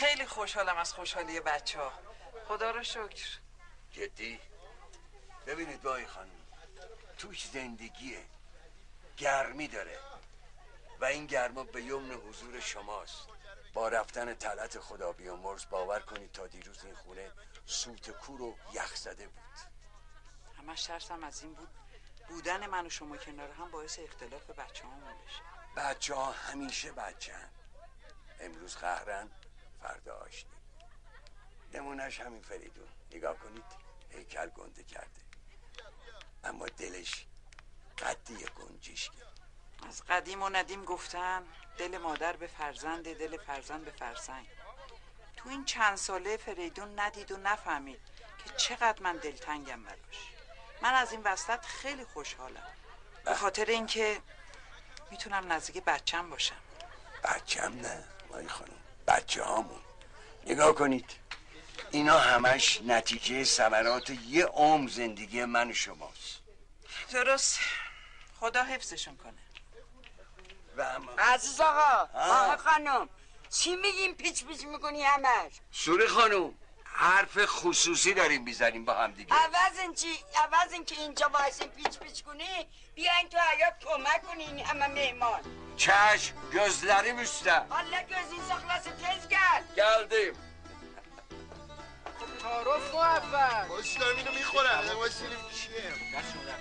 خیلی خوشحالم از خوشحالی بچه ها. خدا رو شکر. جدی؟ ببینید بای خانم، توش زندگیه، گرمی داره و این گرما به یمن حضور شماست. با رفتن طلعت خدا بیامرز باور کنید تا دیروز این خونه سوت کور و یخ زده بود. همش ترسم از این بود بودن من و شما کنار هم باعث اختلاف بچه هامون بشه. بچه ها همیشه بچه هم. امروز قهرن، فردا آشتی. نمونش همین فریدون، نگاه کنید هیکل گنده کرده اما دلش قدی گنجشکی. از قدیم و ندیم گفتن دل مادر به فرزند، دل فرزند به فرسنگ. تو این چند ساله فریدون ندید و نفهمید که چقدر من دلتنگم براش. من از این وسط خیلی خوشحالم به خاطر اینکه میتونم نزدیک بچم باشم. بچم نه مای خانم، بچه هامون. نگاه کنید اینا همش نتیجه ثمرات یه عمر زندگی من و شماست. درست، خدا حفظشون کنه. عزیز آقا خانم چی میگیم پیچ پیچ میکنی همش؟ سوری خانم حرف خصوصی داریم بیزنیم با هم دیگه. عوض این که اینجا بایستیم پیچ پیچ کنی بیاین تو حیات کمک کنین همه مهمان. چشم gözlerim üstte. Allah gözün saklasın tezgah. Geldim. تعارف کن اول. باش دارم اینو میخورم. باش سیلیم چیه؟ دست شما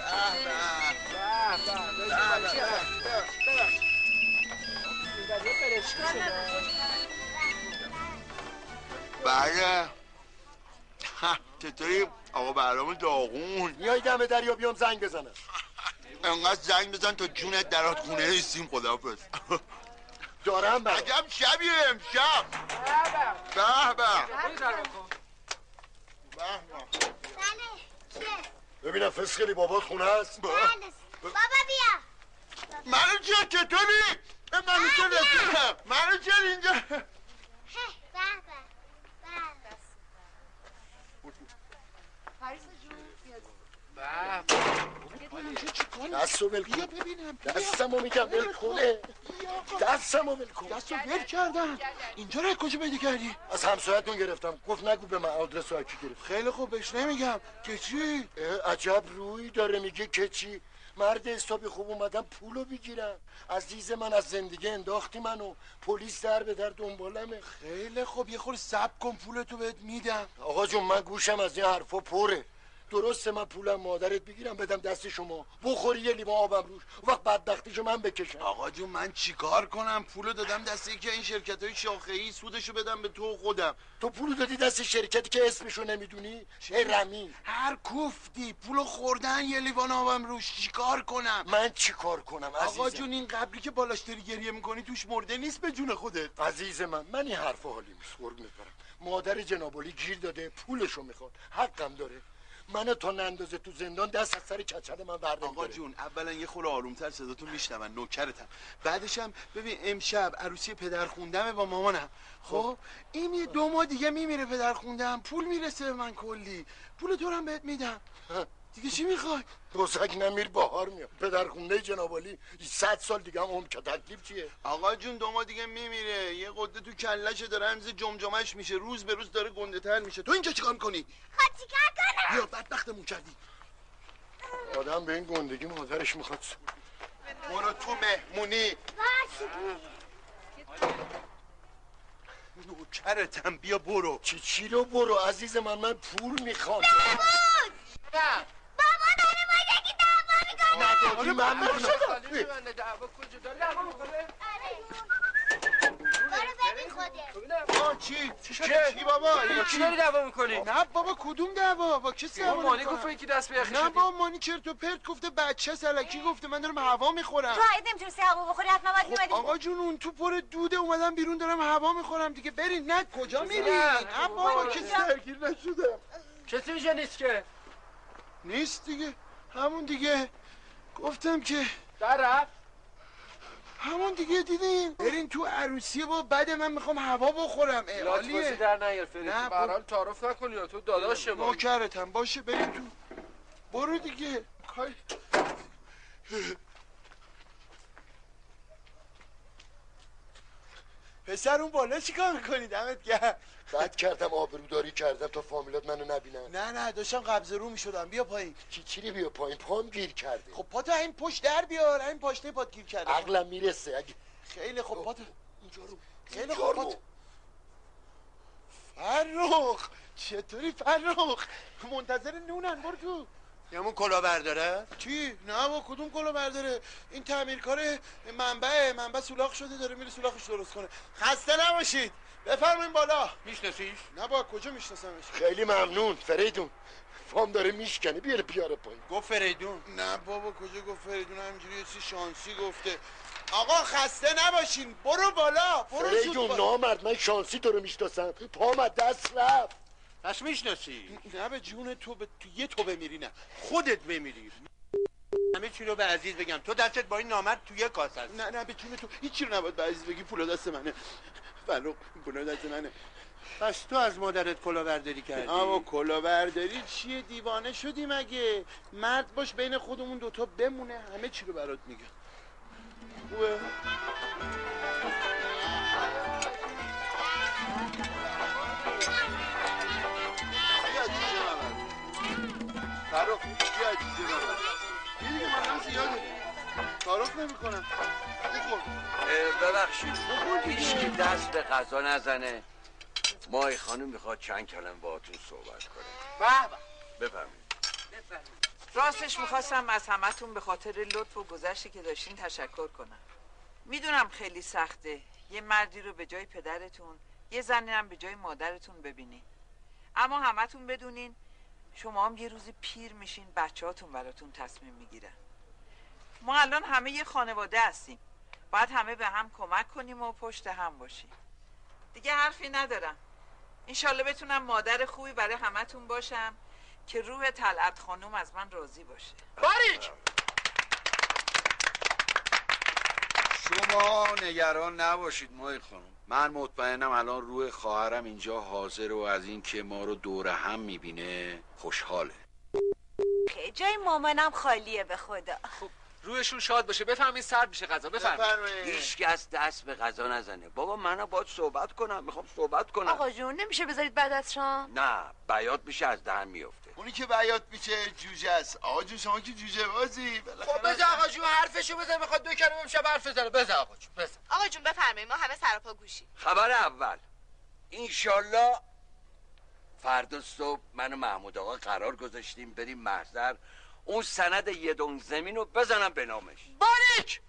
بله. چطوری آقا بهرام داغون؟ میای دم دریا بیام زنگ بزنم. انقدر زنگ بزن تا جونت درات خونه نیستیم. خداحافظ. دارم برم. عجب شبیه امشب. به ببینم فسخلی بابات خونه هست؟ بابا بیا. منو چطوری؟ منو رسیدم. منو چرا اینجا؟ دستو ول کن. دستمو میگم ول کنه. دستمو ول کن. دستو ول کردم. اینجا رو کجا پیدا کردی؟ از همسایتون گرفتم. گفت نگو به من آدرس رو کی گرفت. خیلی خوب بهش نمیگم که چی؟ عجب روی داره میگه که چی. مرد حسابی خوب اومدم پولو بگیرم. عزیز من از زندگی انداختی منو. پلیس در به در دنبالمه. خیلی خوب یه خورده صبر کن پولتو بهت میدم. آقا جون من گوشم از این حرفا پره. درسته من پولم مادرت بگیرم بدم دست شما بخوری یه لیوان آبم روش وقت بدبختیشو من بکشم. آقا جون من چیکار کنم؟ پولو دادم دست یکی این شرکت‌های شاخه‌ای سودشو بدم به تو خودم. تو پولو دادی دست شرکتی که اسمشو نمیدونی؟ ای رمی هر کوفتی پولو خوردن یه لیوان آبم روش چیکار کنم؟ من چیکار کنم عزیزم؟ آقا جون این قبری که بالاش داری گریه میکنی توش مرده نیست به جون خودت. عزیز من این حرفا حالی نیست قربونت برم. مادر جنابالی گیر داده پولشو میخواد حقم داره. منو تا نندازه تو زندان دست از سر کچل من بردم. آقا جون اولا یه خورده آرومتر صداتون میشنون نوکرتم. بعدش هم ببین امشب عروسی پدر خوندمه با مامانم. خب این یه 2 ماه دیگه میمیره پدر خوندم پول میرسه به من کلی. پول تو هم بهت میدم. دیگه چی میخوای؟ بزرگ نمیر بهار میاد. پدرخونده جنابالی 100 سال دیگه هم عمر که تکلیف چیه؟ آقا جون 2 ماه دیگه میمیره. یه قده تو کلهشه داره همز جمجمش میشه. روز به روز داره گنده تر میشه. تو اینجا چیکار میکنی؟ خب چیکار کنم؟ یا بدبختمون کردی. آدم به این گندگی مادرش میخواد. برو تو مهمونی. نوکرتم بیا برو. چی رو برو عزیز من پول میخوام. بابا داره با یکی دعوا میکنه. نداری من میکنم. دعوا کجا داره دعوا میکنه؟ برو ببین خودت. چی بابا؟ کی داری دعوا میکنی؟ نه بابا کدوم دعوا؟ با کسی دعوا مانی گفت یکی دست به یخی نه بابا مانی چرت و پرت گفته بچه سلکی گفته من دارم هوا میخورم. تو عید نمیتونستی هوا بخوری حتما باید میمدی. آقا جون اون تو پر دوده اومدم بیرون دارم هوا میخورم دیگه. برین. نه کجا میری؟ نه بابا کسی درگیر نشدم. کسی اینجا نیست که. نیست دیگه. همون دیگه گفتم که در رفت. همون دیگه دیدین. برین تو عروسی با بعد من میخوام هوا بخورم. عالیه. در نیار فرید. به هر حال تعارف نکنی تو داداش ما. نوکرتم باشه برین تو. برو دیگه. پسر اون بالا چیکار میکنی؟ دمت گرم. بد کردم آبروداری کردم تا فامیلات منو نبینن. نه داشتم قبض رو میشدم. بیا پایین. چی بیا پایین؟ پام گیر کرده. خب پاتو این پشت در بیار. این پاشنه پات گیر کرده. عقلم میرسه اگه خیلی خوب پاتو اینجا رو خیلی خوب پاتو. فرخ چطوری فرخ؟ منتظر نونن. برو تو. همون کلا برداره؟ چی؟ نه با کدوم کلا برداره؟ این تعمیرکار منبع سولاخ شده داره میره سولاخش درست کنه. خسته نباشید. بفرمایید بالا. میشناسیش؟ نه با کجا میشناسمش؟ خیلی ممنون فریدون. فام داره میشکنه بیاره پایین. گفت فریدون. نه بابا کجا گفت فریدون؟ همینجوری یه چیز شانسی گفته. آقا خسته نباشین. برو بالا. برو فریدون نامرد من شانسی تو رو میشناسم. پام از دست رفت. پس میشناسی؟ نه به جون تو یه تو بمیری. نه خودت بمیری. همه چی رو به عزیز بگم تو دستت با این نامرد توی کاسه است. نه به جون تو هیچی رو نباید به عزیز بگی. پولا دست منه. فرخ پولا دست منه. پس تو از مادرت کلاهبرداری کردی؟ اما کلاهبرداری چیه؟ دیوانه شدی مگه؟ مرد باش بین خودمون دوتا بمونه. همه چی رو برات میگم. خوبه؟ فرخ چی عزیزه من؟ یه دیگه من هم زیاده تعارف نمی کنم. بخور. ببخشید هیچکی دست به غذا نزنه. مای خانم میخواد چند کلمه باهاتون صحبت کنه. بفرمایید. راستش میخواستم از همتون به خاطر لطف و گذشتی که داشتین تشکر کنم. میدونم خیلی سخته یه مردی رو به جای پدرتون یه زنی هم به جای مادرتون ببینین، اما همتون بدونین شما هم یه روزی پیر میشین بچه هاتون براتون تصمیم میگیرن. ما الان همه یه خانواده هستیم، باید همه به هم کمک کنیم و پشت هم باشیم. دیگه حرفی ندارم. انشالله بتونم مادر خوبی برای همتون باشم که روح طلعت خانم از من راضی باشه. باریک! شما نگران نباشید مای خانم. من مطمئنم الان روح خواهرم اینجا حاضر و از این که ما رو دور هم میبینه خوشحاله. خیلی جای مامانم خالیه به خدا. خب روحشون شاد باشه. بفهمید سرد میشه غذا. بفرمایید. هیچ کس دست به غذا نزنه. بابا منم باید صحبت کنم. میخوام صحبت کنم. آقا جون نمیشه بذارید بعد از شام؟ نه بیاد میشه از دهن میفته. اونی که بیات میشه جوجه است. آقا جون شما که جوجه بازی. خب بذار آقا جون حرفشو بزن. میخواد 2 کلمه امشب حرف بزنه. بزن آقا جون بزن. آقا جون بفرمایید ما همه سراپا گوشی. خبر اول انشالله فردا صبح من و محمود آقا قرار گذاشتیم بریم محضر اون سند 1 دون زمین رو بزنم به نامش. باریک!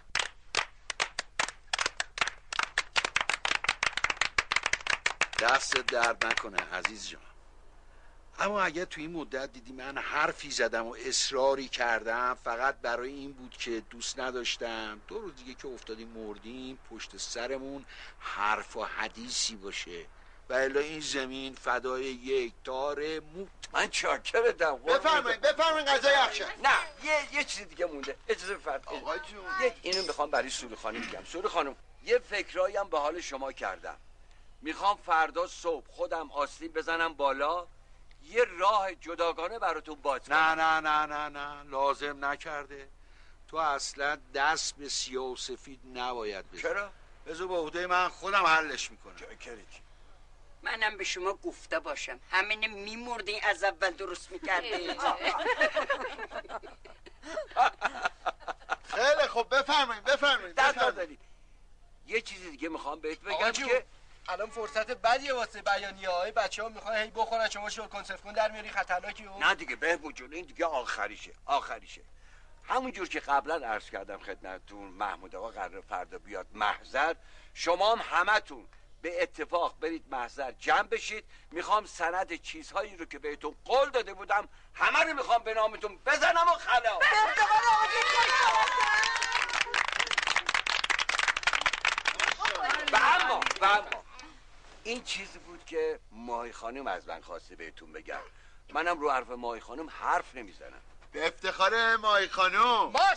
دست درد نکنه عزیز جان. اما اگر تو این مدت دیدی من حرفی زدم و اصراری کردم فقط برای این بود که دوست نداشتم 2 روز دیگه که افتادیم مردیم پشت سرمون حرف و حدیثی باشه و الا این زمین فدای یک تار موت. من چاکرتم. بفرمایید غذای اخشن. نه یه چیز دیگه مونده. اجازه بفرمایید. آقا جون اینو میخوام برای سوری خانم میگم. سوری خانم یه فکرایی هم به حال شما کردم. میخوام فردا صبح خودم آستین بزنم بالا یه راه جداگانه براتون باز کنم. نه لازم نکرده. تو اصلا دست به سیاه و سفید نباید بزن. چرا؟ بذار به عهده من خودم حلش میکنم. منم به شما گفته باشم همین میمردین از اول درست میکردین. خیلی خب بفرمایید. دست داری. یه چیزی دیگه میخوام بهت بگم که الان فرصت بدیه واسه بیانیه‌های بچه‌ها میخوان هی بخورن شما شو کنسرو کن در میاری خطرناکی اون. نه دیگه بهبود جون این دیگه آخریشه. همون جور که قبلا عرض کردم خدمتتون محمود آقا قرار فردا بیاد محضر، شما هم همتون به اتفاق برید محضر جمع بشید. میخوام سند چیزهایی رو که بهتون قول داده بودم همه رو میخوام به نامتون بزنم و خلاص. و اما این چیزی بود که ماهی خانم از من خواسته بهتون بگم. منم رو حرف ماهی خانم حرف نمیزنم. به افتخار ماهی خانم. باش.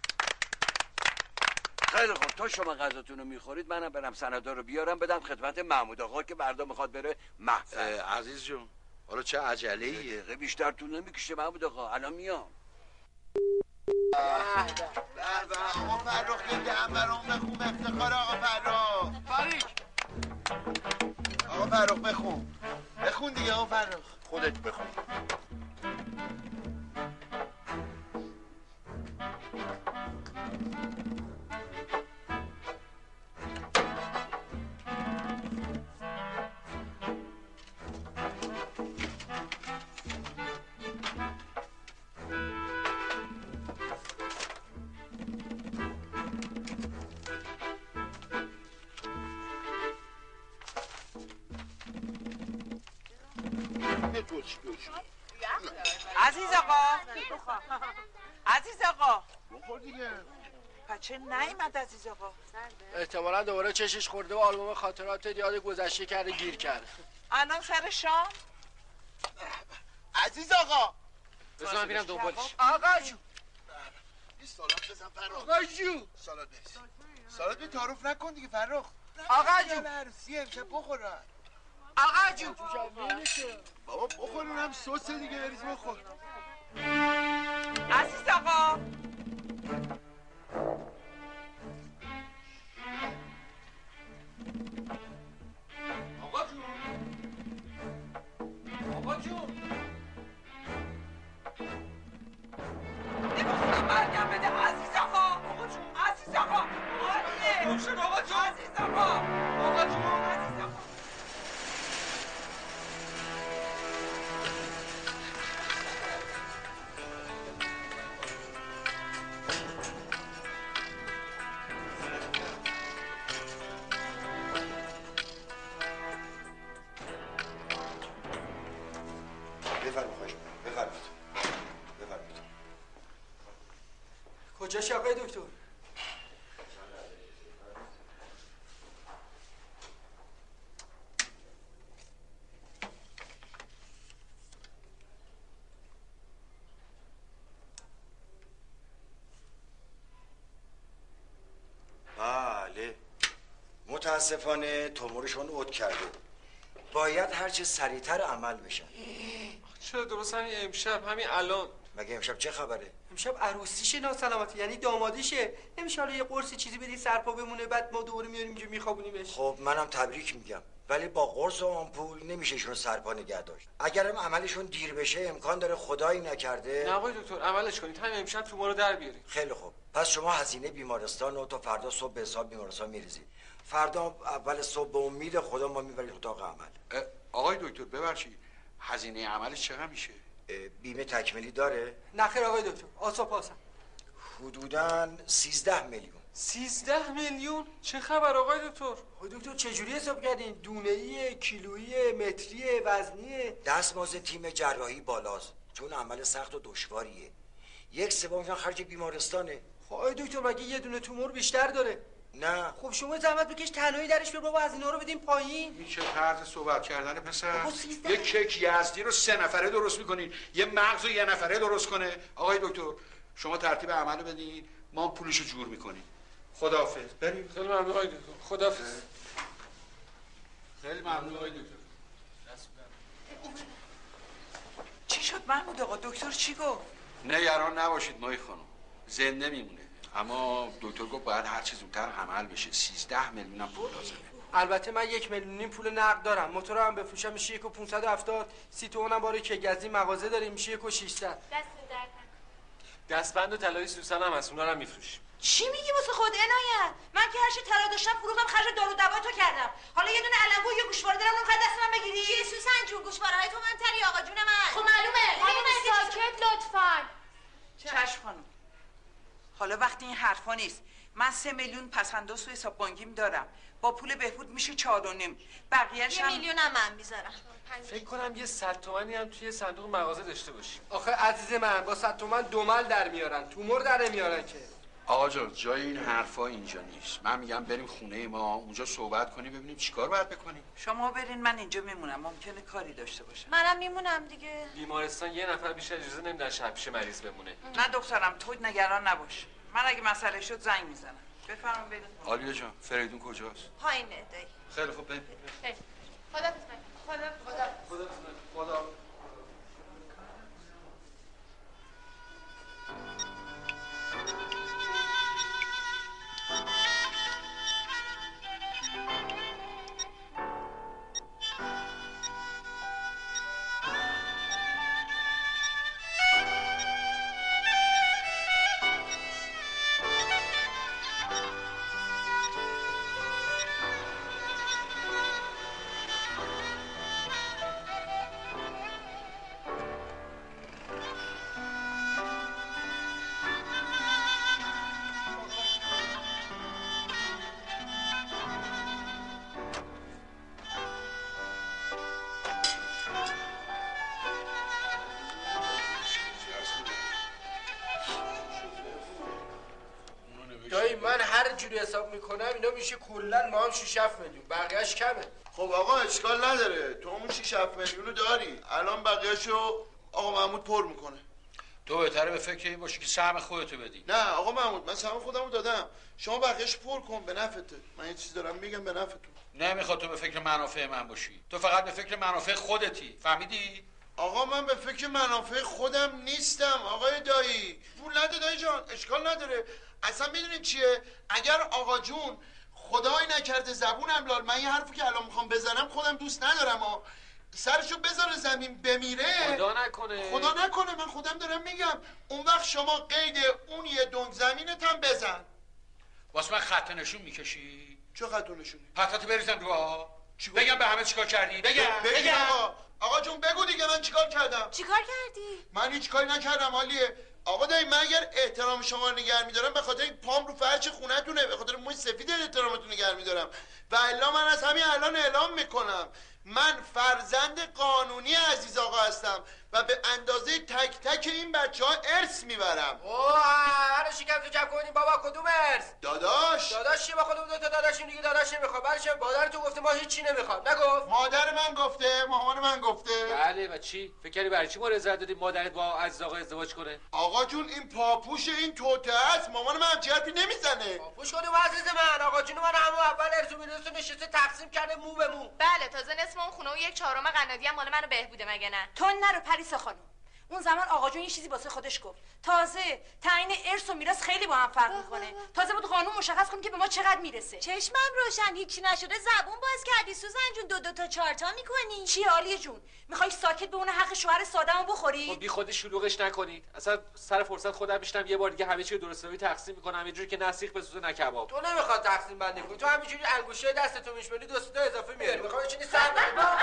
خیلی خوب تا شما غذاتون رو میخورید منم برم سندا رو بیارم بدم خدمت محمود آقا که بردا میخواد بره محضر. عزیز جون حالا چه عجله‌ایه؟ یه دقیقه بیشتر طول نمیکشه محمود آقا الان میام. آقا فرخ یه دهم برام بخون. افتخار آقا فرخ. باریک! فرخ بخون دیگه آقا فرخ. خودت بخون. عزیز آقا عزیز آقا بخور دیگه. بچه نیومد عزیز آقا. احتمالا دوباره چشش خورده و آلبوم خاطرات یاد گذشته کرده گیر کرده. الان سر شام. عزیز آقا بذار من بیرم دنبالش. آقا جون این سالات بزن فرخ. آقا جون سالات بس. سالات به تعارف نکن دیگه فرخ. آقا جون عروسی امشب بخورن. آقا جون بابا بخور اونم سس دیگه بریز بخور. عزیز آقا آقا جون آقا جون نمیخونم برگم بده عزیز آقا. آقا جون عزیز آقا روشن آقا جون عزیز آقا. آقا جون عزیز آقا. بفرمایید. کجاش آقای دکتر؟ بله متاسفانه تومورشون عود کرده. باید هرچه سریعتر عمل بشن. چرا درست همین امشب همین الان؟ مگه امشب چه خبره؟ امشب عروسیشه ناسلامتی، یعنی دامادیشه. نمیشه حالا یه قرص چیزی بدی سرپا بمونه بعد ما دوباره میاریم اینجا میخوابونیمش. خب منم تبریک میگم، ولی با قرص و آمپول نمیشه ایشون سرپا نگه داشت. اگرم عملشون دیر بشه امکان داره خدایی نکرده. نه آقای دکتر عملش کنید، همین امشب تومور رو در بیارید. خیلی خوب، پس شما هزینه بیمارستان رو تا فردا صبح به حساب بیمارستان میریزید. فردا اول صبح به امید خدا ما میبرید اتاق عمل. آقای دکتر ببخشید هزینه عملش چقدر میشه؟ بیمه تکمیلی داره؟ نه خیر آقای دکتر، آسا پاسم. حدوداً 13 میلیون. 13 میلیون؟ چه خبر آقای دکتر؟ آقای دکتر چجوری حساب کردین؟ دونه‌ای، کیلویی، متری، وزنیه؟ دستمزد تیم جراحی بالاست چون عمل سخت و دشواریه. 1/3 خرج بیمارستانه. خب آقای دکتر مگه یه دونه تومور بیشتر داره؟ نه. خب شما زحمت بکش تنهایی درش بیا بابا، از اینا رو بدیم پایین. این چه طرز صحبت کردن پسر؟ بابا 13. یه کیک یزدی رو 3 نفره درست میکنین، یه مغز رو 1 نفره درست کنه. آقای دکتر شما ترتیب عمل بدین، ما پولشو جور میکنیم. خداحافظ. بریم. خیلی ممنون آقای دکتر. خداحافظ. خیلی ممنون آقای دکتر. چی شد محمود آقا؟ دکتر چی گفت؟ نگران نباشید مای خانم، زنده میمونه. اما دکتر گفت باید هر چه زودتر عمل بشه. 13 میلیون هم پول لازمه. البته من 1,5 میلیون پول نقد دارم. موتورم هم بفروشم میشه 1,570. 30 تومن هم باره که گزی مغازه داریم میشه 1,600. دستبند و طلای سوسن هم هست، اونا رو هم میفروشیم. چی میگی واسه خود عنایت؟ من که هر چی طلا داشتم فروختم، خرج دارو دوا تو کردم. حالا یه دونه علنگو و یه گوشواره دارم، نمیخواد دست من بگیری؟ چیه سوسن جون؟ گوشواره‌های تو من تری آقا جون من. خب معلومه. ساکت لطفاً. چشم خانم. حالا وقتی این حرفا نیست. من 3 میلیون پسنداز تو حساب بانکیم دارم. با پول بهبود میشه 4.5. بقیه‌اش 1 میلیون هم من میذارم. فکر کنم یه 100 تومانی هم توی صندوق مغازه داشته باشیم. آخه عزیز من با 100 تومن دومل در میارن، تومور در نمیارن که. آقا جان جای این حرفا اینجا نیست. من میگم بریم خونه ما اونجا صحبت کنیم ببینیم چیکار باید بکنیم. شما برین، من اینجا میمونم. ممکنه کاری داشته باشم. منم میمونم دیگه. بیمارستان یه نفر بیشتر اجازه نمیدن شب پیش مریض بمونه. نه دخترم تو نگران نباش. من اگه مسئله شد زنگ میزنم. بفرمایید برین. آلیا جان فریدون کجاست؟ پایینه دایی. خیلی خوب بریم. خداحافظ. خدا. حساب میکنم اینا میشه کلا ما هم 6 7 میلیون، بقیه‌اش کمه. خب آقا اشکال نداره، تو اون 6 7 میلیونو داری، الان بقیه‌شو آقا محمود پر میکنه. تو بهتره به فکر این باشی که سهم خودتو بدی. نه آقا محمود، من سهم خودمو دادم، شما بقیه‌شو پر کن، به نفعته. من یه چیز دارم میگم به نفعتون. نمیخواد تو به فکر منافع من باشی، تو فقط به فکر منافع خودتی، فهمیدی؟ آقا من به فکر منافع خودم نیستم آقای دایی. پول نده دایی جان، اشکال نداره. اصلا میدونید چیه؟ اگر آقا جون خدای نکرده زبونم لال، من یه حرفی که الان میخوام بزنم خودم دوست ندارم سرشو بذاره زمین بمیره، خدا نکنه. خدا نکنه، من خودم دارم میگم. اون وقت شما قید اون یه دنگ زمینت هم بزن. واسه من خط نشون میکشی؟ چه خط نشونی؟ پتاتو بریزم رو بگم به همه چیکار کردی؟ بگم آقا جون بگو دیگه من چیکار کردم؟ چیکار کردی؟ من هیچ کاری نکردم حالیه. آقا دایی من اگر احترام شما رو نگه میدارم به خاطر پام رو فرش خونتونه، به خاطر موی سفید احترامتون نگه میدارم و الا من از همین الان اعلام میکنم من فرزند قانونی عزیز آقا هستم و به اندازه تک تک این بچه ها ارث میبرم. هر شکم تو جمع کنیم بابا. کدوم ارث؟ داداش چی؟ با خودمون دو تا داداشیم دیگه، داداش نمیخواد. برش مادر تو گفته ما هیچ چی نمیخواد. نگفت؟ مادر من گفته، مامان من گفته. بله و چی؟ فکر کردی برای چی ما رضایت دادیم مادرت با عزیز آقا ازدواج کنه؟ آقا جون این پاپوش این توته است، مامان من همچین حرفی نمیزنه. پاپوش کدوم عزیز من؟ آقا جون من همون اول ارث و میراث نشسته تقسیم کرده مو به مو. بله تازه نصف اون خونه و 1/4 قنادی هم مال منو بهبوده مگه نه؟ تو نرو پریسا خانم. اون زمان آقا جون یه چیزی واسه خودش گفت. تازه تعیین ارث و میراث خیلی با هم فرق میکنه. تازه بود قانون مشخص کنه که به ما چقدر میرسه. چشمم روشن، هیچی نشده زبون باز کردی سوزن جون. 2 تا 4 تا میکنی. چی عالیه جون؟ میخوای ساکت بمونه حق شوهر سادهمو بخوری؟ خب بی خودی شلوغش نکنید. اصلا سر فرصت خودم میشنم یه بار دیگه همه چی رو درست حسابی تقسیم میکنم، یه جوری که نه سیخ بسوزه نه کباب. تو نمیخواد تقسیم بندی کنی، تو همینجوری انگوشه دستتو میشمونی 2 تا اضافه میاری. میخوای چینی سر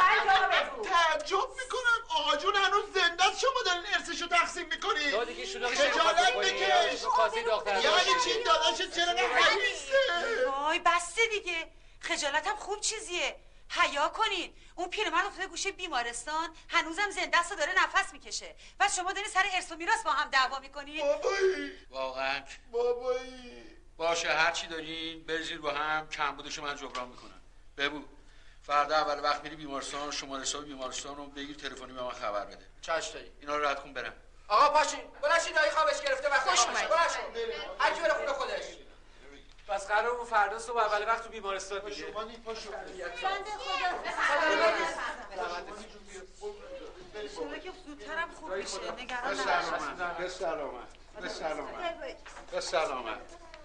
تعجب میکنم آقا جون هنوز زنده است، شما دارین ارثشو تقسیم میکنی. تو دیگه شلوغش خجالت بکش. کاسه داغ‌تر. یعنی چی داداشت چرا نمیسته؟ وای بسته دیگه. خجالت هم خوب چیزیه. حیا کنین. اون پیرمرد افتاده گوشه بیمارستان، هنوزم زنده است و داره نفس میکشه. و شما دارین سر ارث و میراث با هم دعوا میکنین. بابایی واقعا بابایی باشه، هر چی دارین بریزید با هم، کمبودشو من جبران میکنم. ببو فردا اول وقت میری بیمارستان، شماره حساب بیمارستان رو بگیر، تلفنی به من خبر بده. چاشتایی اینا رو رد کن برم. آقا پاشین بلاشین، دایی خوابش گرفته وقت خوش اومدید. بلاشین هر کی بره خونه خودش. پس قرار فردا صبح اول وقت تو بیمارستان دیگه. بنده شما که زودترم خوب میشه. نگران به سلامت، به سلامت، به سلامت، به سلامت،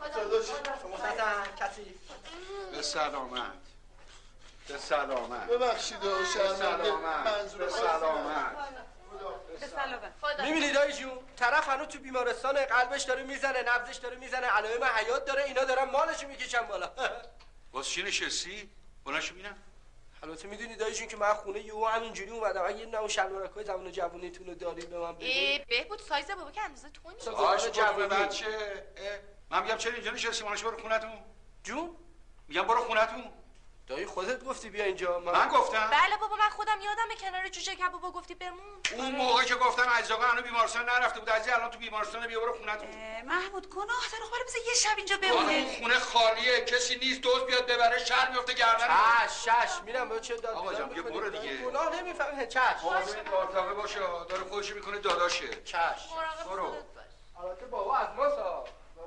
به سلامت، به سلامت، ببخشید و شرمنده منظور به سلامت. به سلامت. میبینی دایی جون طرف هنوز تو بیمارستان، قلبش داره میزنه، نبضش داره میزنه، علائم حیات داره، اینا دارن مالشو میکشن بالا. واسه چی نشستی؟ بلنشو ببینم. البته میدونی دایی جون که من خونه یهو همینجوری اومدم، اگه نه اون شلوارکای زمان جوونیتون رو دارین به من بدید. بهبود سایز بابا که اندازه تو نیست. باشه جوون بچه. من میگم چرا اینجا نشستی؟ ماشو برو خونتون. جون میگم برو خونتون. دایی خودت گفتی بیا اینجا. من گفتم؟ بله بابا من خودم یادمه کنار جوجه کبابا گفتی بمون. اون موقع که گفتم عزیز آقا هنوز بیمارستان نرفته بود، عزیز الان تو بیمارستان، بیا برو خونتون. محمود گناه داره. خب بذار یه شب اینجا اون بمونه. خونه خالیه، کسی نیست، دوست بیاد ببره شر میفته گردن. چش میرم به چه داد. آقا جان بیا برو دیگه. گناه نمیفهمه. چش حاضر کارتاقه باشه، داره خودش میکنه داداشه. چش برو. البته بابا از ما سا.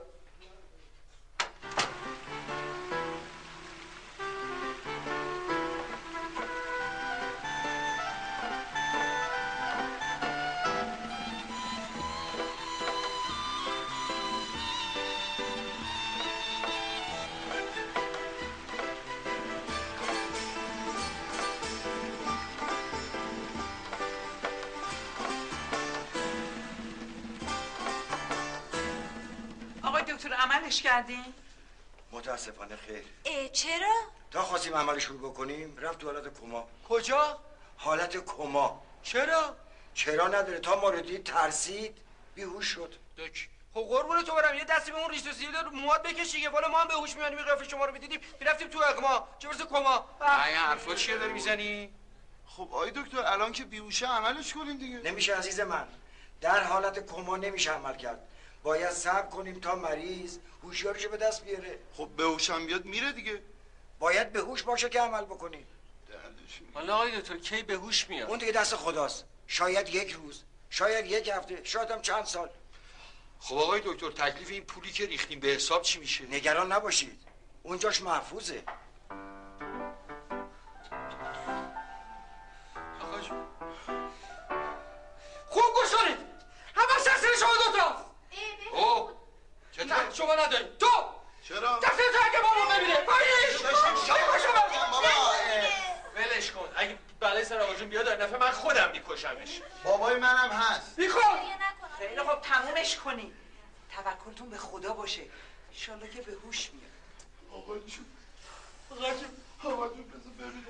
آقای دکتر عملش کردین؟ متاسفانه خیر. چرا؟ تا خواستیم عمل شروع بکنیم رفت تو حالت کما. کجا؟ حالت کما. چرا؟ چرا نداره، تا ما رو دید ترسید بیهوش شد. خب قربون تو برم، یه دستی به اون ریش و سیل مواد بکش دیگه. والا ما هم به هوش میانیم قیافه شما رو میدیدیم میرفتیم تو اغما، چه برسه کما. این حرفا چیه داری میزنی؟ خب آی دکتر الان که بیهوشه عملش کنین دیگه. نمیشه عزیز من، در حالت کما نمیشه عمل کرد. باید صبر کنیم تا مریض هوشیارشو به دست بیاره. خب به هوشم بیاد میره دیگه. باید به هوش باشه که عمل بکنیم. حالا آقای دکتر کی به هوش میاد؟ اون دیگه دست خداست. شاید یک روز، شاید یک هفته، شاید هم چند سال. خب آقای دکتر تکلیف این پولی که ریختیم به حساب چی میشه؟ نگران نباشید، اونجاش محفوظه. آقا جون خوب گوش کنید، همه تقصیر شما دوتاست. او چطور؟ نه شما ندارید. تو چرا؟ تقصیر تو اگه بابا ببینه باید ولش کن، اگه بلای سر آقا جون بیاد در نفع من خودم میکشمش. بابای منم هست. بیخون خیلی خب تمومش کنی. توکلتون به خدا باشه، انشالله که به هوش میاد. آقا جون بذار ببینم.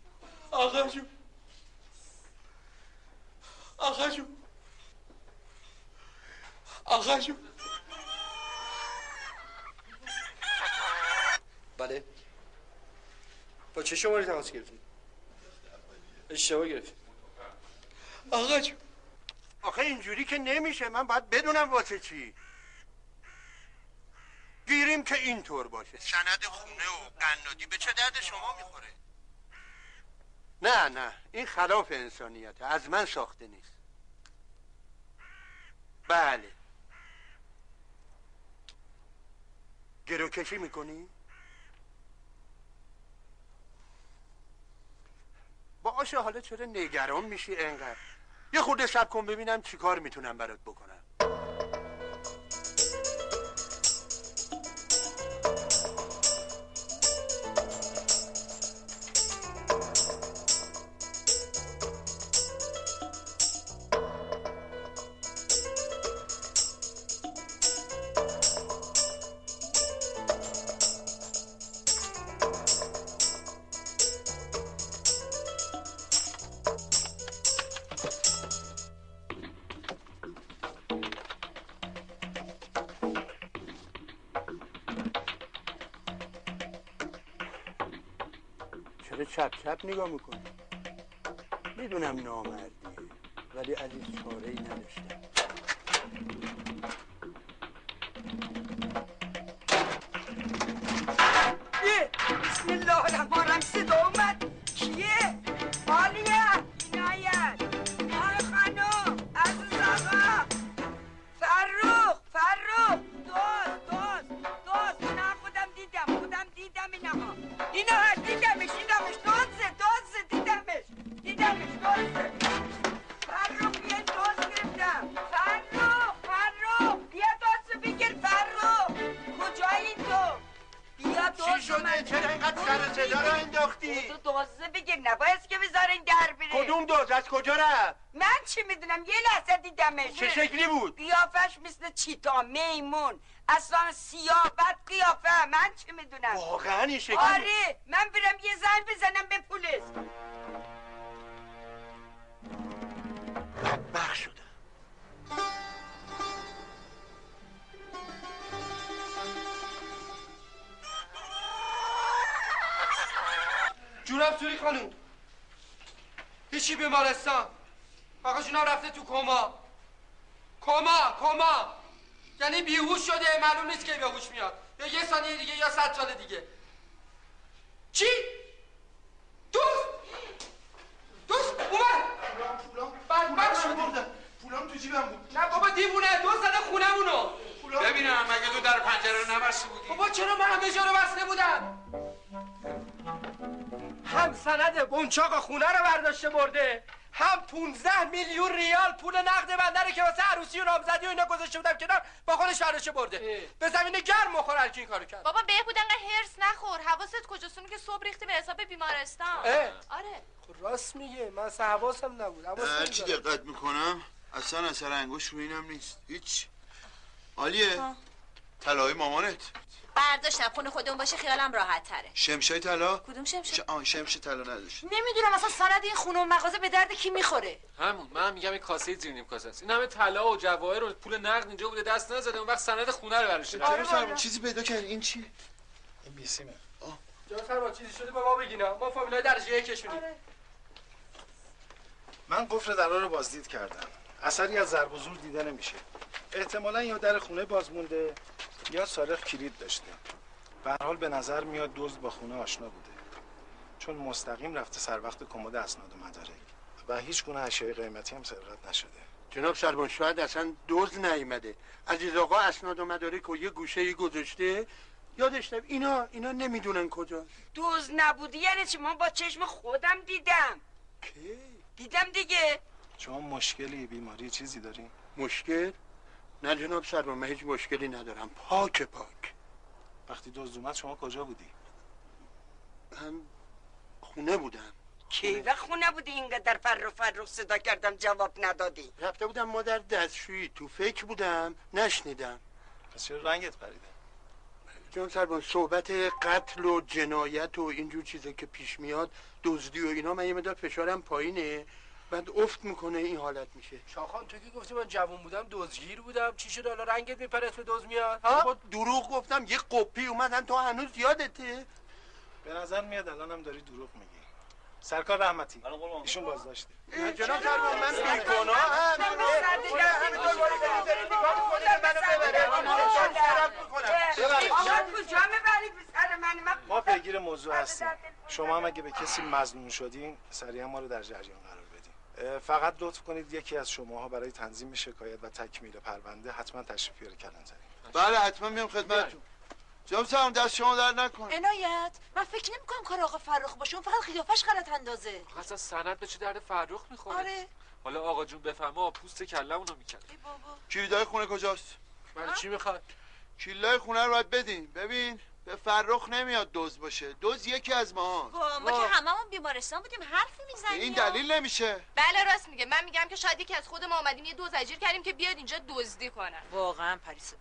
آقا جون بله با چه شماره تماس گرفتیم؟ اشتباه گرفتیم. آقا جون آخه اینجوری که نمیشه، من باید بدونم واسه چی. گیریم که اینطور باشه، سند خونه و قنادی به چه درد شما میخوره؟ نه این خلاف انسانیته، از من ساخته نیست. بله گروکشی میکنی؟ باشه، حالا چرا نگران میشی انقدر؟ یه خورده صبر کن ببینم چی کار میتونم برات بکنم. چپ نگاه میکنی؟ میدونم نامردیه، ولی از این چاره‌ای نداشتم. بسم الله الرحمن الرحیم. صدا اومد. کیه؟ حالیه اینایت آقا خانم عزیز آقا فرخ دوست نه خودم دیدم اینا دیدمش دوست دیدمش دوست فرخ بیا دوست گرفتم. فرخ بیا دوست بگیر. فرخ کجایی تو؟ بیا دوست. چی شده؟ چرا اینقدر سر صدا رو انداختی؟ تو دوزه بگیر، نباید که بذارین در بره. کدوم دوز؟ از کجا رفت؟ من چی میدونم، یه لحظه دیدمش. چه شکلی بود؟ قیافش مثل چیتا، میمون، اصلا سیاه، بد قیافه. من چی میدونم؟ واقعا این شکلی؟ آره، من برم یه زنگ بزنم به پلیس. بدبخت شدم. جونم سوری خانوم هیچی بیمارستان. آقا جونم رفته تو کما. یعنی بیهوش شده، معلوم نیست که به هوش میاد، یا یه ثانیه دیگه یا 100 سال دیگه. چی؟ دوست اومد. بدبخت شده. پولام تو جیبم بود. نه بابا دیوونه، دوست زده خونمونو. ببینم مگه تو در پنجره رو نبسته بودی؟ بابا چرا من همه جا رو بسته بودم؟ هم سند بنچاق خونه رو برداشته برده، هم 15 میلیون ریال پول نقد بنده رو که واسه عروسی و نامزدی و اینا گذاشته بودم کنار با خودش برداشته برده. به زمین گرم مخور که این کارو کرد. بابا بهبود انقدر هرس نخور، حواست کجاست که صبح ریختی به حساب بیمارستان. آره خب راست میگه، من اصلا حواسم نبود. هر چی دقت میکنم اصلا اثر انگشت روی اینم نیست هیچ. عالیه. طلای مامانت برداشتم، خونه خودمون باشه خیالم راحت تره. شمشای طلا؟ کدوم شمشه؟ شمش طلا نداشت. نمیدونم اصلا سند این خونه و مغازه به درد کی میخوره. همون من میگم این کاسه زیر نیم کاسه است. این همه طلا و جواهر و پول نقد اینجا بوده دست نزده، اون وقت سند خونه رو برشه. چیزی پیدا کردی؟ این چی؟ این بیسیمه. جان با چیزی شده به ما بگینا، ما فامیلای درجه یکشونیم. من قفل درا رو بازدید کردم، اثری از ضرب و زور دیده نمیشه. احتمالاً یا در خونه باز مونده یا سارق کلید داشته. به هر حال به نظر میاد دزد با خونه آشنا بوده، چون مستقیم رفته سر وقت کمد اسناد و مدارک و هیچ گونه اشیاء قیمتی هم سرقت نشده. جناب سربان شاید اصلا دزد نیومده، عزیز آقا اسناد و مدارک و یه گوشه‌ای گذاشته یادش نمیاد. اینا نمیدونن کجاست. دزد نبودی یعنی چی؟ من با چشم خودم دیدم. کی؟ دیدم دیگه. شما مشکلی، بیماری، چیزی داری؟ مشکل؟ نه جناب سربان، من هیچ مشکلی ندارم. پاک. وقتی دزد اومد شما کجا بودی؟ من خونه بودم. کی و خونه بودی اینقدر فرخ صدا کردم جواب ندادی؟ رفته بودم ما در دستشویی، تو فکر بودم نشنیدم. پس چرا رنگت پریده؟ جناب سربان صحبت قتل و جنایت و اینجور چیزا که پیش میاد، دزدی و اینا، من یه مقدار فشارم پایینه، بعد افت میکنه این حالت میشه. شاخان تو که گفتی من جوون بودم دزدگیر بودم، چی شد الان رنگت میپره اسم دزد میاد؟ ها؟ دروغ گفتم، یه قپی اومدن تو هنوز یادته؟ به نظر میاد الانم داری دروغ میگی. سرکار رحمتی ایشون بازداشته. جناب سربان من بیگناهم. ما پیگیر موضوع هستیم. شما هم اگه به کسی مظنون شدین سریعا ما رو در جریان قرار بدین. فقط لطف کنید یکی از شماها برای تنظیم شکایت و تکمیل پرونده حتما تشریف بیاره کلانتری. بله حتما میام خدمتتون. جناب سرم دست شما در نکن. عنایت من فکر نمی‌کنم کار آقا فرخ باشه، اون فقط قیافش غلط اندازه. اصلا سند به چه درد فرخ میخوره؟ آره. حالا آقا جون بفهمه پوست کلمونو میکنه. ای بابا. کلیدای خونه کجاست؟ من چی میخواد؟ کلیدای خونه رو باید بدین. ببین به فرخ نمیاد دزد باشه، دزد یکی از ماست. ما که هممون بیمارستان بودیم حرفی میزنیم. این دلیل نمیشه. بله راست میگه. من میگم که شاید یکی از خود ما اومدیم یه دزد اجیر کردیم که بیاد اینجا دزدی کنن. واقعا پریسا.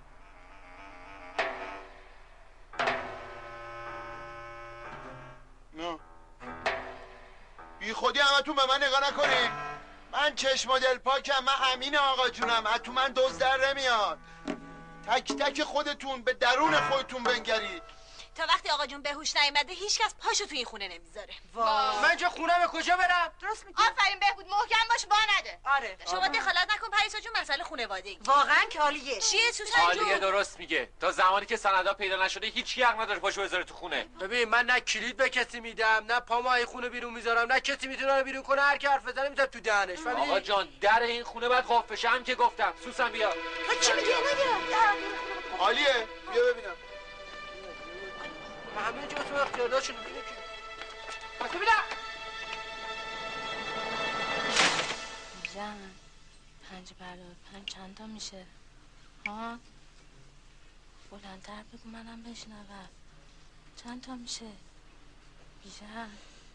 نه بی خودی همتون به من نگاه نکنین. من چشم و دل پاکم، من امین آقا جونم، حتما من دزد در نمیاد. تک تک خودتون به درون خودتون بنگرید. تا وقتی آقا جون به هوش نیامده هیچکس پاشو تو این خونه نمیذاره. من که خونه به کجا برم؟ درست میگی. آفرین بهبود، محکم باش، با نده. آره. شما دخالت نکن پریسا جون، مسئله خانوادگی. واقعا که حالیه. چیه سوسن جون؟ حالیه درست میگه. تا زمانی که سندا پیدا نشده هیچ کی حق نداره پاشو بذاره تو خونه. ببین من نه کلید به کسی میدم، نه پامو از خونه بیرون میذارم، نه کسی میتونه رو بیرون کنه، هر کی حرف بزنه میذارم تو دهنش. ولی آقا جان در این خونه باید قفل بشه، هم که گفتم. سوسن بیا. چی میگی اینا؟ عالیه بیا ببینم. همه جا تو اختیارداشون میگه که بس ببینم. جان 5 چند تا میشه؟ ها بلندتر بگو منم بشنوم. چند تا میشه؟ بیژن.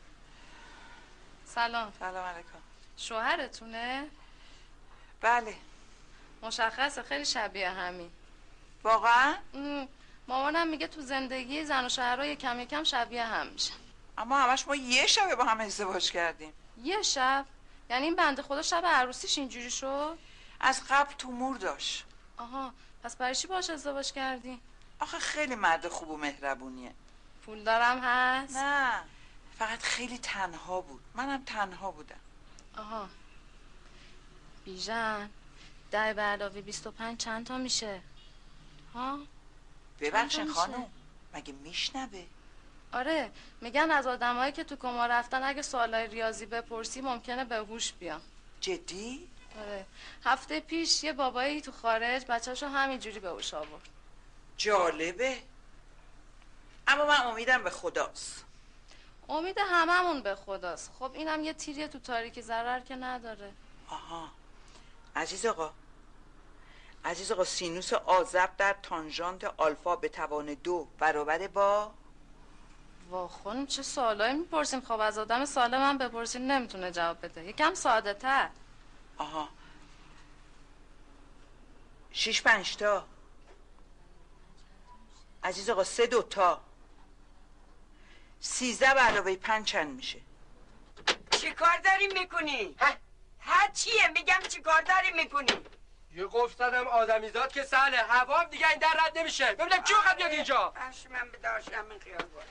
سلام علیکم. شوهرتونه؟ بله. مشخصه خیلی شبیه همین. واقعا؟ مامانم میگه تو زندگی زن و شوهرها یکم یکم شبیه هم میشن. اما همش ما یه شب با هم ازدواج کردیم. یه شب؟ یعنی این بنده خدا شب عروسیش اینجوری شد؟ از قبل تومور داشت. آها پس برای چی باهاش ازدواج کردی؟ آخه خیلی مرد خوب و مهربونیه. پول دارم هست؟ نه فقط خیلی تنها بود، منم تنها بودم. آها بیژن 10 به علاوه 25 چند تا میشه؟ ها؟ ببخشین خانم مگه میشنوه؟ آره میگن از آدمایی که تو کما رفتن اگه سوالای ریاضی بپرسی ممکنه به هوش بیان. جدی؟ آره هفته پیش یه بابایی تو خارج بچه‌شو همینجوری به هوش آورد. جالبه. اما من امیدم به خداست. امید هممون به خداست. خب اینم یه تیریه تو تاریکی، ضرر که نداره. آها عزیز آقا سینوس آذب در تانژانت آلفا به توان 2 برابر با وا خانم چه سوالایی میپرسیم؟ خب از آدم سالم هم بپرسین نمیتونه جواب بده. یکم ساده تر. آها 6 5 تا عزیز آقا 3 2 تا 13 به علاوه 5 چند میشه؟ چی کار داری میکنی؟ ها چیه؟ میگم چی کار داری میکنی؟ یه قفل زدم آدمیزاد که سهله، هوام دیگه این در رد نمیشه. ببینم کی وقت بیاد اینجا. باش من به داشتم این خیال باش.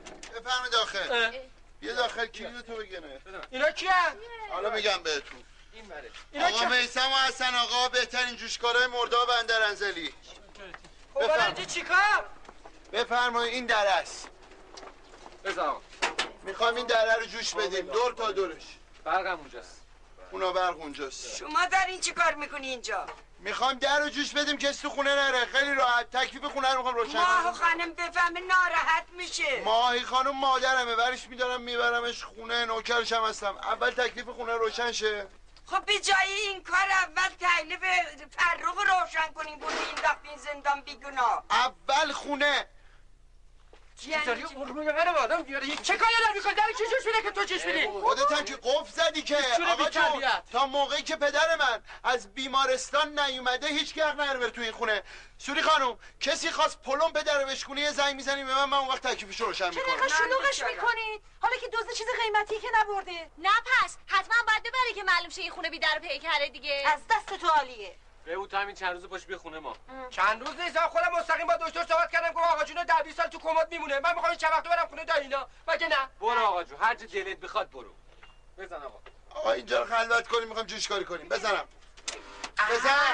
بفرمایید داخل. بیا داخل کلید تو بگنه. اینا کیه؟ حالا میگم بهتون. این بره. آقا میثم و حسن آقا بهترین جوشکارای مرداب اندرنزلی. خب برای چیکار؟ بفرمایید این دره است. بذار. میخوام این دره رو جوش بدیم دور تا دورش. برقم اونجاست. اونا برق اونجاست. شما دارین چی کار میکنی اینجا؟ میخوام در رو جوش بدیم کسی تو خونه نره. خیلی راحت. تکلیف خونه رو میخوام روشن کنم. ماه خانم بفهمه ناراحت میشه. ماهی خانم مادرمه. برش میدارم میبرمش خونه. نوکرش هم هستم. اول تکلیف خونه روشن شه. خب بی جای این کار اول تکلیف فرخ روشن کنین بودی انداختین زندان بیگناه. اول خونه. چیزاری قربون منو آدم بیاره چه کاری داری میکنی؟ در کی جوش میده که تو جوش میدی؟ خودت هم که قفل زدی که آقا جون تا موقعی که پدر من از بیمارستان نیومده هیچ کی حق نداره بره تو این خونه. سوری خانم کسی خواست پلم پدر بشکونه یه زنگ میزنی به من اون وقت تکلیفش رو روشن میکنم. چرا شلوغش میکنید؟ حالا که دزد چیز قیمتی که نبرده. نه پس حتما باید ببری که معلوم شه این خونه بی در پی کرده دیگه. از دست تو عالیه. بهو تو همین چند روز باش بیا خونه ما. چند روز نیست خودم مستقیم با دکتر صحبت کردم گفت آقا جون 10 سال تو کمد میمونه. من میخوام چند وقت برم خونه دایینا. مگه نه؟ برو آقا جون هر جا دلت بخواد برو. بزن آقا. آقا اینجا رو خلوت کنیم میخوام جوشکاری کنیم. بزنم. بزن.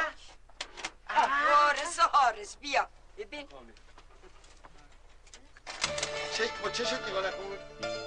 حارس بیا. ببین. چشت نگاه نکن.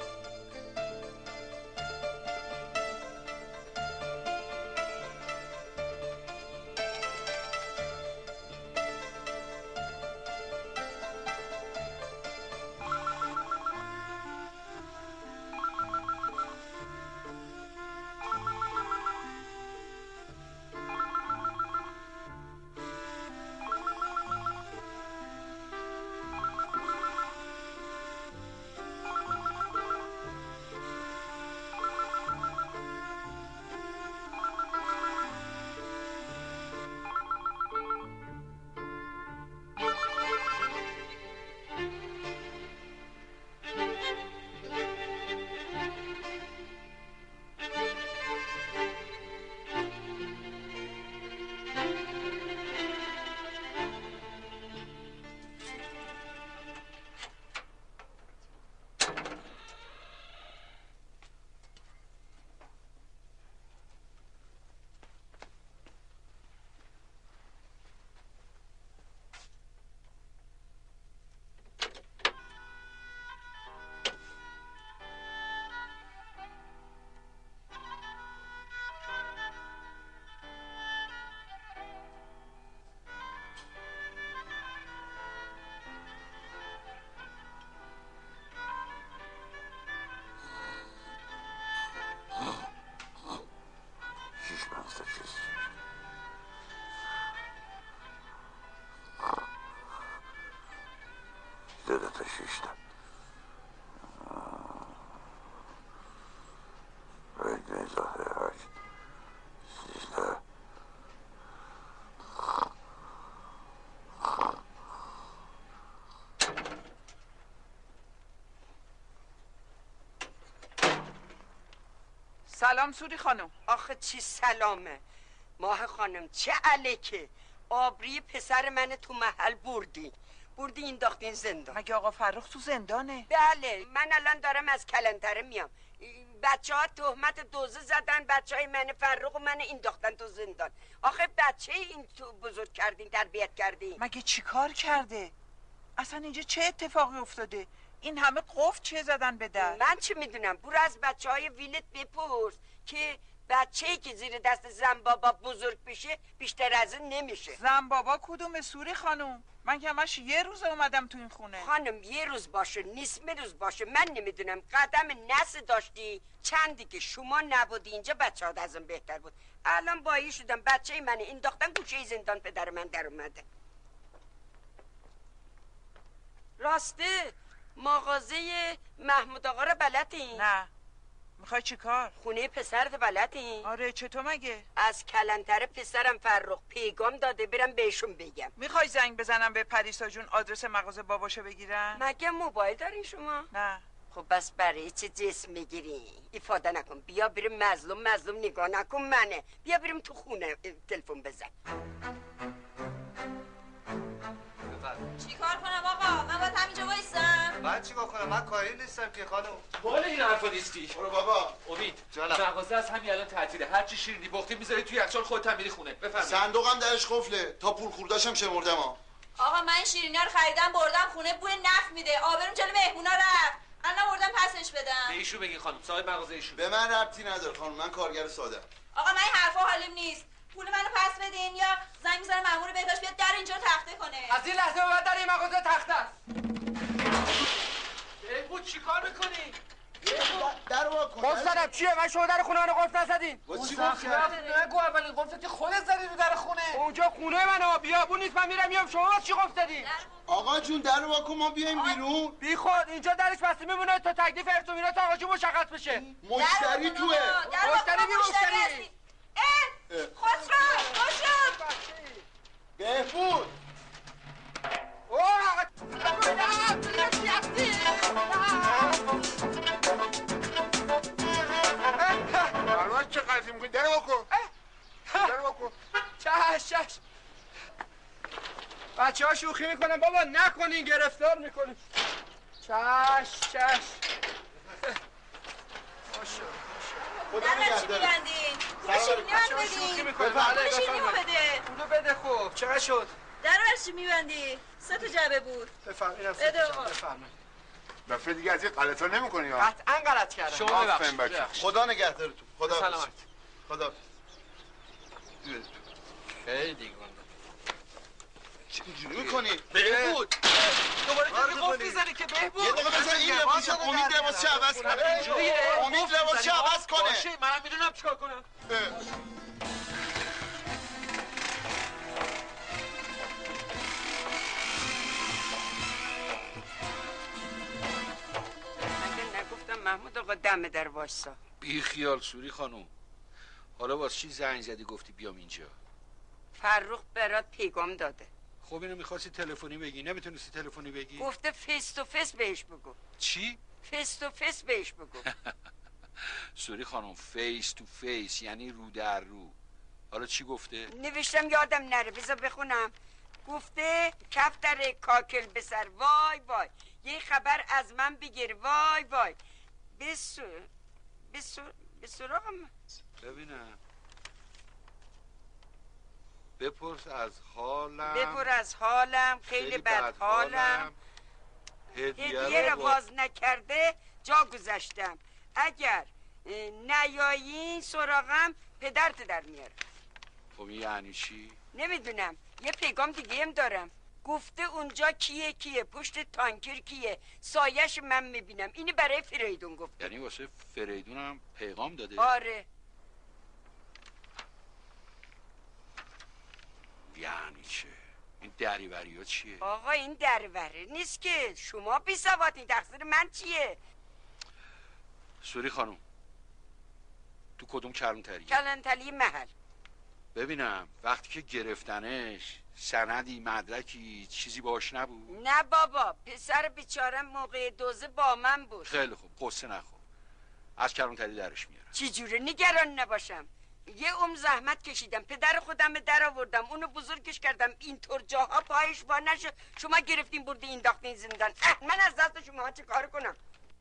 سلام سوری خانم. آخه چی سلامه ماه خانم چه علیکه آبری پسر من تو محل بردی انداختین زندان. مگه آقا فرخ تو زندانه؟ بله من الان دارم از کلانتره میام. بچه ها تهمت دوزه زدن بچه های من فرخ و من انداختن تو زندان. آخه بچه این تو بزرگ کردین تربیت کردین. مگه چی کار کرده؟ اصلا اینجا چه اتفاقی افتاده؟ این همه قفل چه زدن به در؟ من چه میدونم برو از بچه های ویلت بپرس که بچه‌ای که زیر دست زن بابا بزرگ بشه بیشتر از این نمیشه. زن بابا کدوم سوری خانم؟ من که همش یه روز اومدم تو این خونه. خانم یه روز باشه نیست روز باشه من نمیدونم. قدم نس داشتی چندی که شما نبودی اینجا بچه ها ازم بهتر بود. الان بایی شدم بچه من انداختن گوشه زندان پدر من در اومده. راسته مغازه محمود آقا رو بلدین؟ نه. میخوای چی کار؟ خونه پسرت بلدین؟ آره چطور مگه؟ از کلانتر پسرم فرخ پیغام داده برم بهشون بگم. میخوای زنگ بزنم به پریسا جون آدرس مغازه باباشو بگیرن؟ مگه موبایل دارین شما؟ نه. خب بس برای چه جسم میگیری؟ ifade نکن. بیا بریم مظلوم نگاه نکن منه. بیا بریم تو خونه تلفن بزن. چی کار کنم آقا؟ من باید همینجا وایسم؟ من چیکار کنم؟ من کاری نیستم که خانم. بالا این حرفا نیستی. برو بابا. امید جانم. مغازه از همین الان تعطیله. هر چی شیرینی پختی میذاری توی یخچال خودت هم میری خونه. بفرمایید. صندوقم درش قفله. تا پول خورداشم شمردم ها. آقا من شیرینی‌ها رو خریدم بردم خونه بوی نفت میده. آبرم جلو مهمونا رفت. الان بردم پسش بدم. به ایشون بگین خانم. صاحب مغازه ایشون. به من ربطی نداره خانم. من کارگر ساده. آقا من این حرفا حالیم نیست. پول منو پس بدین یا زنگ می‌زنم مأمور بهداشت بیاد در اینجا تخته کنه. از این لحظه به بعد در این مغازه تخته است. بهبود چیکار میکنی؟ در واکن. قفل زدم. چیه؟ من شما در خونه منو قفل نزدین. با چی گفت کرد؟ نگو اولین قفل که خودت زدی رو در خونه. اونجا خونه منه، بیابون نیست. من میرم شما چی قفل زدی؟ آقا جون در واکن ما بیایم بیرون. بی خود اینجا درش بسته میمونه تا تکلیف ارسومیرات آقا جون مشخص بشه. مشتری توه. مشتری بی مشتری. خسرو بهبود. پرواز چه قضیه میکنی؟ در واکن. در واکن. چش بچه ها شوخی میکنن بابا نکنین گرفتار میکنین. چش خدا نگهدار. شوخی میکنن. بله بده. پولو بده. خوب چقدر شد؟ در چی میبندی؟ 3 تا جعبه بود. بفرمایید. بفرمایید. دفعه دیگه از این غلطا نمی‌کنی ها. قطعاً غلط کردم. شما ببخشید. خدا نگهدارتون. خدا سلامت. خدا. خیلی گنده. چی اینجوری می‌کنی؟ بهبود. دوباره که قفل می‌زنی که بهبود. یه دقیقه بذار این لباس امید لباسش عوض کنه. امید لباسش عوض کنه. باشه منم میدونم چیکار کنم. محمود آقا دم در وایسا. بی خیال سوری خانوم. حالا واسه چی زنگ زدی گفتی بیام اینجا؟ فرخ برات پیغام داده. خب اینو می‌خواستی تلفنی بگی، نمیتونستی تلفنی بگی؟ گفته فیس تو فیس بهش بگو. چی؟ فیس تو فیس بهش بگو. سوری خانم فیس تو فیس یعنی رو در رو. حالا چی گفته؟ نوشتم یادم نره بذار بخونم. گفته کفتر کاکل بسر وای وای یه خبر از من بگیر وای وای بسراغم ببینم بپرس از حالم بپر از حالم خیلی بد حالم هدیه رو باز نکرده جا گذاشتم اگر نیایی سراغم پدرت در میاره. خب یعنی چی؟ نمیدونم یه پیغام دیگه هم دارم. گفته اونجا کیه پشت تانکر کیه سایش من میبینم. اینی برای فریدون گفته. یعنی واسه فریدون هم پیغام داده؟ آره. یعنی چه؟ این دریوری ها چیه؟ آقا این دریوری نیست که شما بی سوادی تقصیر من چیه؟ سوری خانم تو کدوم کلانتری؟ کلانتری محل. ببینم وقتی که گرفتنش سندی مدرکی چیزی باش نبود؟ نه بابا پسر بیچاره موقع دوزه با من بود. خیلی خوب قصه نخور از کلانتری درش میارم. چی جوره نگران نباشم یه زحمت کشیدم پدر خودم در آوردم اونو بزرگش کردم اینطور جاها پایش وا نشه شما گرفتین بردی این انداختین زندان. من از دست شما چه کار کنم؟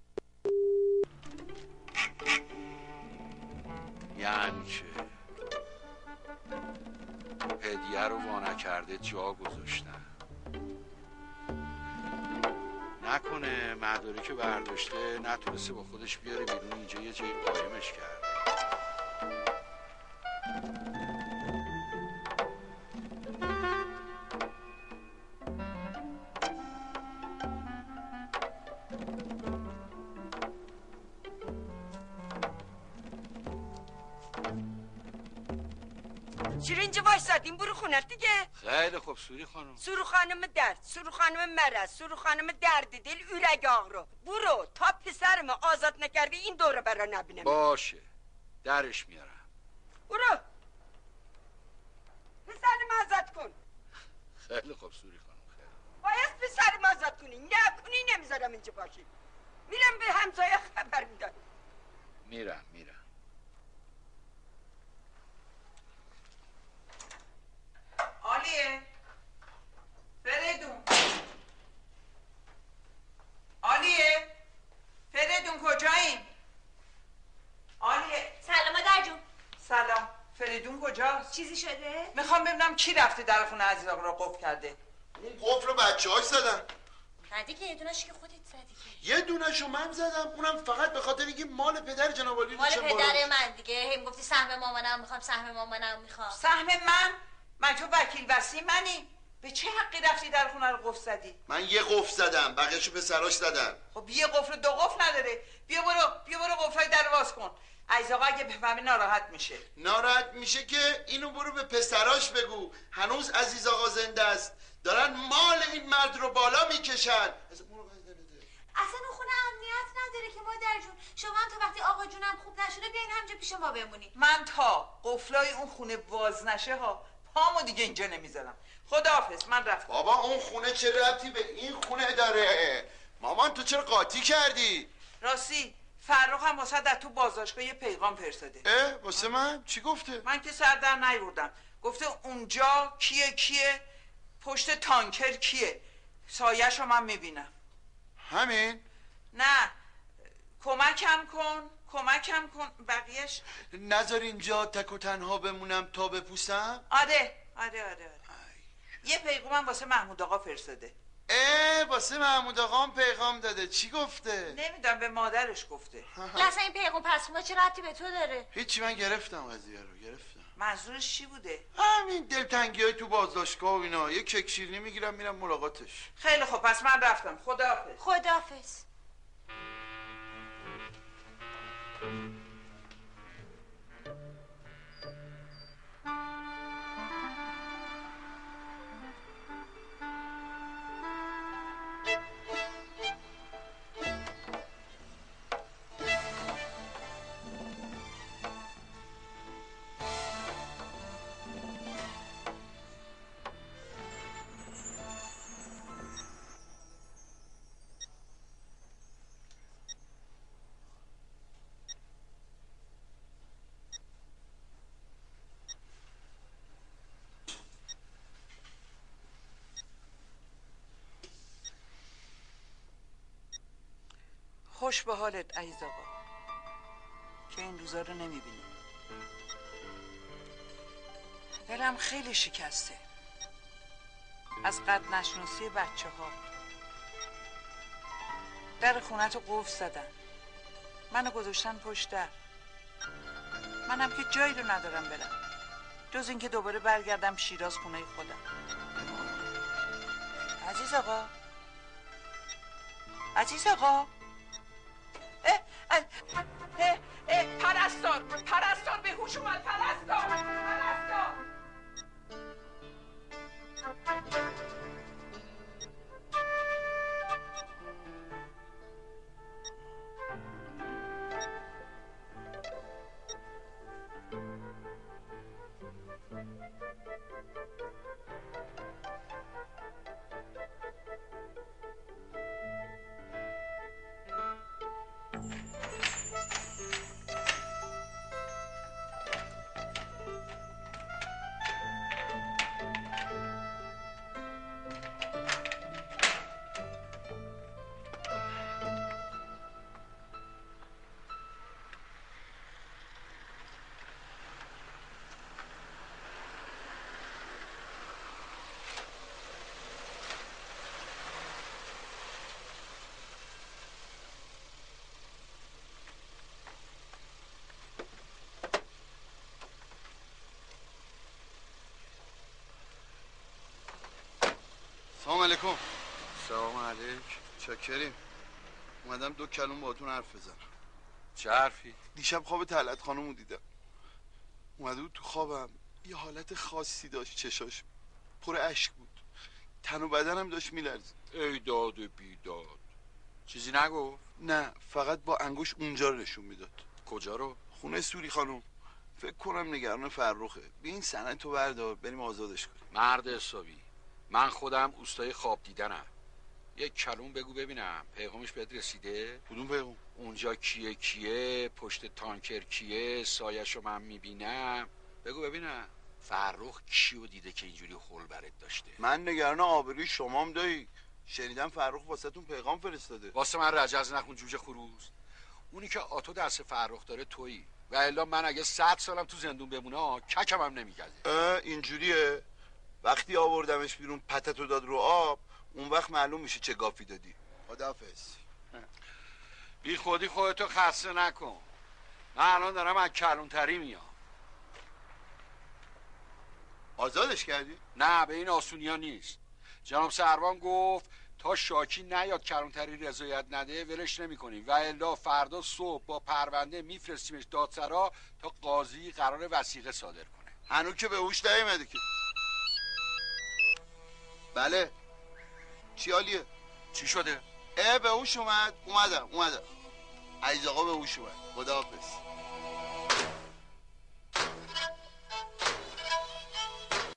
یعنی چه؟ هدیه رو وانه کرده جا گذاشتن نکنه مداری که برداشته نتونسته با خودش بیاره بیرون اینجا یه جایی قایمش کرده. چرا اینجا وایسادین؟ برو خونه دیگه. خیلی خوب سوری خانم. سورو خانم درد، سورو خانم مرض، سورو خانم درد دل اورگ آغرو. برو تا پسرم آزاد نکردی این دوره برا نبینم. باشه درش میارم. برو پسرم آزاد کن. خیلی خوب سوری خانم خیلی. باید پسرم آزاد کنی نکنی نمیذارم اینجا باشی. میرم به همسایه خبر میدم. میرم عالیه فریدون عالیه کجاست؟ چیزی شده؟ میخوام ببینم کی رفته در خونه عزیز آقا رو قفل کرده. اون قفل رو بچه‌هاش زدن. ندی که یه دونش که خودت زدی که. یه دونشو من زدم، اونم فقط به خاطر اینکه مال پدر جناب عالی مال پدر من دیگه. هم گفتی سهم مامانم میخوام، سهم مامانم میخوام. سهم من تو وکیل وصی منی. به چه حقی رفتی در خونه رو قفل زدی؟ من یه قفل زدم، بقیه‌شو پسراش زدن. خب یه قفل دو قفل نداره. بیا برو قفلای در باز کن. عزیز آقا اگه بفهمه ناراحت میشه. ناراحت میشه که اینو برو به پسراش بگو. هنوز عزیز آقا زنده است. دارن مال این مرد رو بالا میکشن. اصلا اون خونه امنیت نداره که مادر جون. شما هم تا وقتی آقا جونم خوب نشده بیاین همینجا پیش ما بمونی. من تا قفلای اون خونه باز نشه ها پامو دیگه اینجا نمیذارم. خداحافظ، من رفتم. بابا اون خونه چه ربطی به این خونه داره؟ مامان تو چرا قاطی کردی؟ راستی فرخ هم واسه در تو بازداشتگاه یه پیغام فرستاده. واسه من چی گفته؟ من که سر در نیوردم. گفته اونجا کیه پشت تانکر کیه، سایه‌شو من میبینم. همین؟ نه، کمکم کن بقیهش. نذار اینجا تک و تنها بمونم تا بپوسم؟ آره. یه پیغامم واسه محمود آقا فرستاده. واسه محمود آقا هم پیغام داده. چی گفته؟ نمیدونم، به مادرش گفته. لحظه این پیغام پس خونه چه ربطی به تو داره؟ هیچی، من گرفتم قضیه رو گرفتم. منظورش چی بوده؟ همین دلتنگی های تو بازداشتگاه و اینا. یه کیک شیرینی میگیرم میرم ملاقاتش. خیلی خب پس من رفتم. خداحافظ. خوش به حالت عزیز آقا که این روزا رو نمیبینی. دلم خیلی شکسته از قد نشناسی بچه ها. در خونت رو قفل زدن، منو گذاشتن پشت در. منم که جایی رو ندارم برم جز اینکه دوباره برگردم شیراز خونه خودم. عزیز آقا پرستار به هوش اومد. پرستار سلام علیکم. سلام علیک. چاکریم. اومدم دو کلمه باهاتون حرف بزنم. چه حرفی؟ دیشب خواب طلعت خانومو دیدم. اومده بود تو خوابم، یه حالت خاصی داشت، چشاش پر اشک بود، تن و بدنم داشت میلرزید. ای داد بیداد. چیزی نگفت؟ نه، فقط با انگوش اونجا رو نشون میداد. کجا رو؟ خونه سوری خانوم. فکر کنم نگران فرخه. بیا این سند تو بردار بریم آزادش کنیم. مرد حسابی، من خودم اوستای خواب دیدنم. یک کلون بگو ببینم پیغامش بهت رسیده؟ کدوم پیغام؟ اونجا کیه پشت تانکر کیه، سایه‌شو من میبینم. بگو ببینم فرخ کیو دیده که اینجوری خول برات داشته؟ من نگران آبروی شمام دایی. شنیدم فرخ واسهتون پیغام فرستاده. واسه من رجز نخون جوجه خروس. اونی که آتو دست فرخ داره تویی، و الا من اگه 100 سالم تو زندون بمونه ککم هم نمیگزه. اینجوریه؟ وقتی آوردمش بیرون پتتو داد رو آب، اون وقت معلوم میشه چه گافی دادی. خداحافظ. بی خودی خودتو خسته نکن، من الان دارم از کلونتری میام. آزادش کردی؟ نه، به این آسونی ها نیست. جناب سروان گفت تا شاکی نیاد کلانتری رضایت نده ولش نمی کنیم، و الا فردا صبح با پرونده میفرستیمش دادسرا تا قاضی قرار وثیقه صادر کنه. هنوز که به هوش نیومده که. بله چی حالیه؟ چی شده؟ به هوش اومدم عزیز آقا به هوش اومد. خداحافظ.